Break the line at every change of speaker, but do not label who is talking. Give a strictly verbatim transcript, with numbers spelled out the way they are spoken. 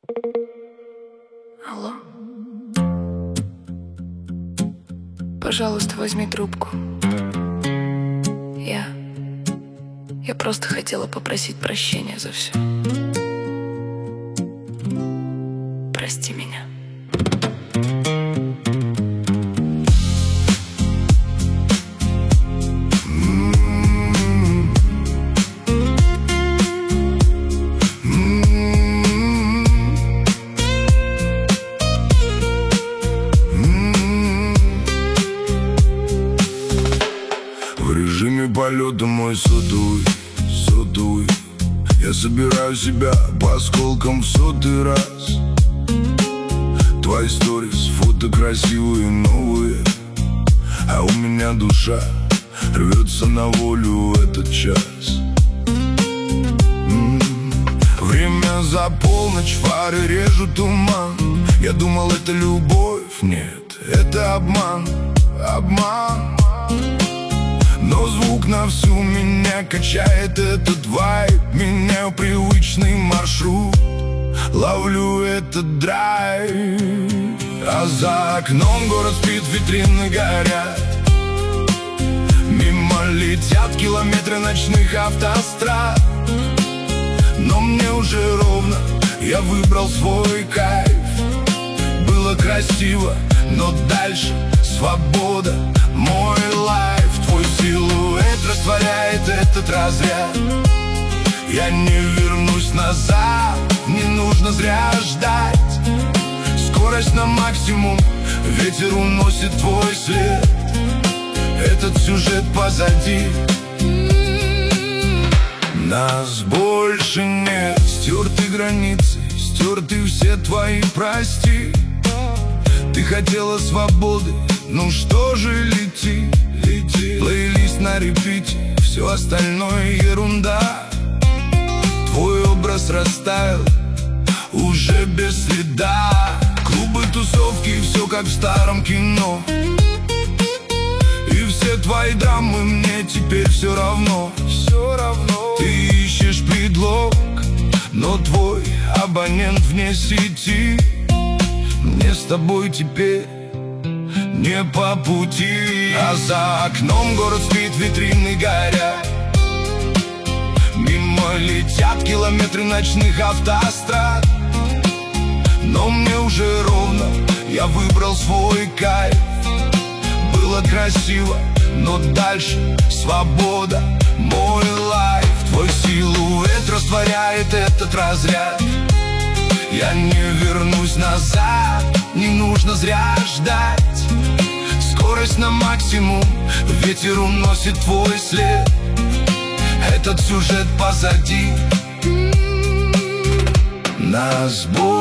Алло. Пожалуйста, возьми трубку. Я... Я просто хотела попросить прощения за все. Прости меня.
В режиме полета мой сотовый, сотовый. Я собираю себя по осколкам в сотый раз. Твои сторис, фото красивые, новые, а у меня душа рвется на волю в этот час. М-м-м. Время за полночь, фары режут туман. Я думал, это любовь, нет, это обман, обман. Но звук на всю меня качает этот вайб. Меняю привычный маршрут, ловлю этот драйв. А за окном город спит, витрины горят. Мимо летят километры ночных автострад. Но мне уже ровно, я выбрал свой кайф. Было красиво, но дальше свобода, мой лайф. Твой силуэт растворяет этот разряд. Я не вернусь назад, не нужно зря ждать. Скорость на максимум, ветер уносит твой след. Этот сюжет позади. Нас больше нет, стерты границы, стерты все твои прости. Ты хотела свободы, ну что же, лети, лети. Плейлист на репите, все остальное ерунда. Твой образ растаял, уже без следа. Клубы, тусовки, все как в старом кино. И все твои драмы мне теперь все равно, все равно. Ты ищешь предлог, но твой абонент вне сети. Мне с тобой теперь не по пути. А за окном город спит, витрины горят. Мимо летят километры ночных автострад. Но мне уже ровно, я выбрал свой кайф. Было красиво, но дальше свобода, мой лайф. Твой силуэт растворяет этот разряд. Я не вернусь назад, не нужно зря ждать. Скорость на максимум, ветер уносит твой след. Этот сюжет позади. Нас будет